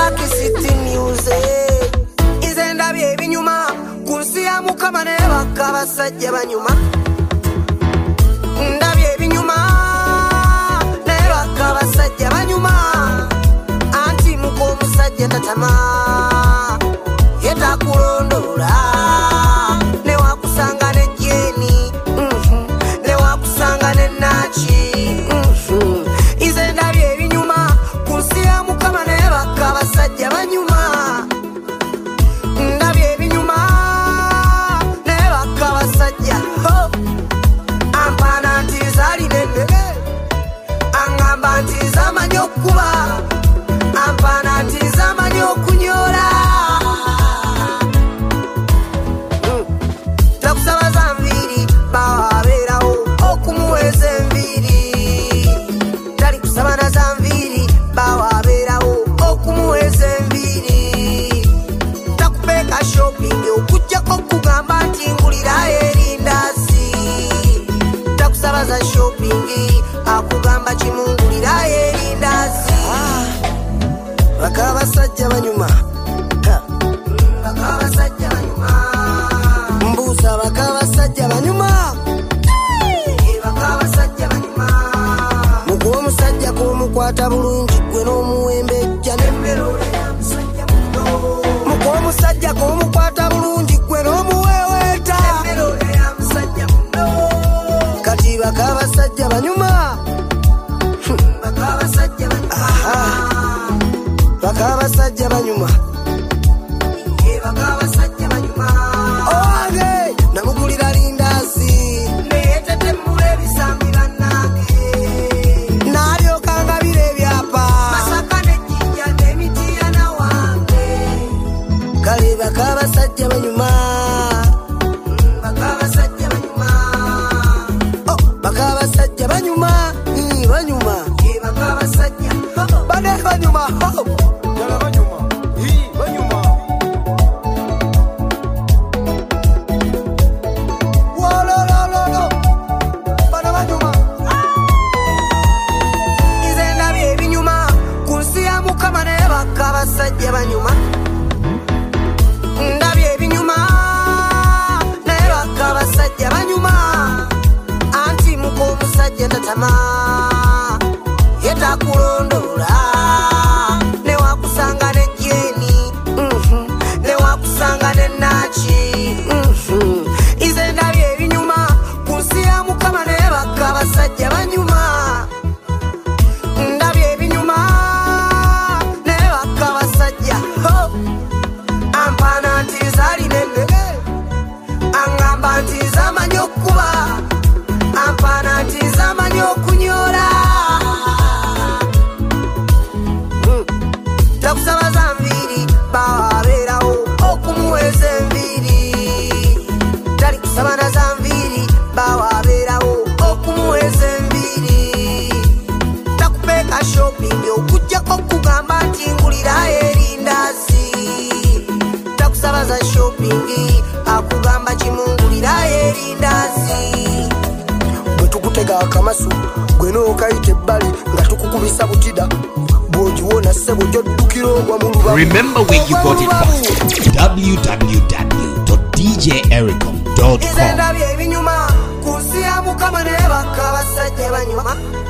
City News. Ize ndabye ebinyuma kunsi ya Mukama ne bakabasajja banyuma. Ndabye ebinyuma ne bakabasajja banyuma. Anti muko omusajja tatama yetakulondola ne wakusanga ne jeni ne wakusanga ne nachi. Ize ndabye ebinyuma kunsi ya Mukama ne bakabasajja banyuma. Ndabye ebinyuma ne bakabasajja ampana nti zali nene angamba nti zamanyi okuba ampana nti zamanyi okunyola. Takusaba za nviiri bawabeerawo okumuweeza enviiri. Tali kusaba na za nviiri bawabeerawo okumuweeza enviiri. Takupeeka shopping okujjako kugamba nti ngulira erindazi. Takusaba za shopping akugamba kimungulira erindazi. Bakabasajja banyuma bakabasajja banyuma mbuuza bakabasajja banyuma bakabasajja banyuma. Mukuwa omusajja k'omukwata bulungi gwe n'omuwembe ejja n'emmerole ya musajja muno. Mukuwa omusajja k'omukwata bulungi gwe n'omuweweeta n'emmerole ya musajja muno. Kati bakabasajja banyuma bakabasajja banyuma bakabasajja banyuma bakabasajja banyuma. Owange namugulira lindazi neyetetemula ebisambi bannange n'alyoka ngabira ebyapa Masaka n'ejjinja n'emitiana wange. Kale bakabasajja banyuma bakabasajja banyuma bakabasajja banyuma banyuma bakabasajja bane banyuma bakabasajja banyuma. Ndabye ebinyuma ne bakabasajja banyuma. Anti muko omusajja tatama yetakulondola ne wakusanga ne jeni ne wakusanga ne nachi. Ize ndabye ebinyuma kunsi ya Mukama ne bakabasajja banyuma. Ndabye ebinyuma ampana nti zali nene angamba nti zamanyi okuba ampana nti zamanyi okunyola. Takusaba za nviiri bawabeerawo okumuweeza enviiri. Tali kusaba na za nviiri bawabeerawo okumuweeza enviiri. Takupeeka shopping okujjako kugamba nti ngulira erindazi. Takusaba za shopping akugamba kimungulira erindazi. Bwe tukutega akamasu gwe n'okayita ebbali nga tukukubisa butida bw'ogiwona ssebo gy'oddukira ogwa mu lubabu. Remember where you got it from. www.djericom.com. Ize ndabye ebinyuma kunsi ya Mukama ne bakabasajja banyuma.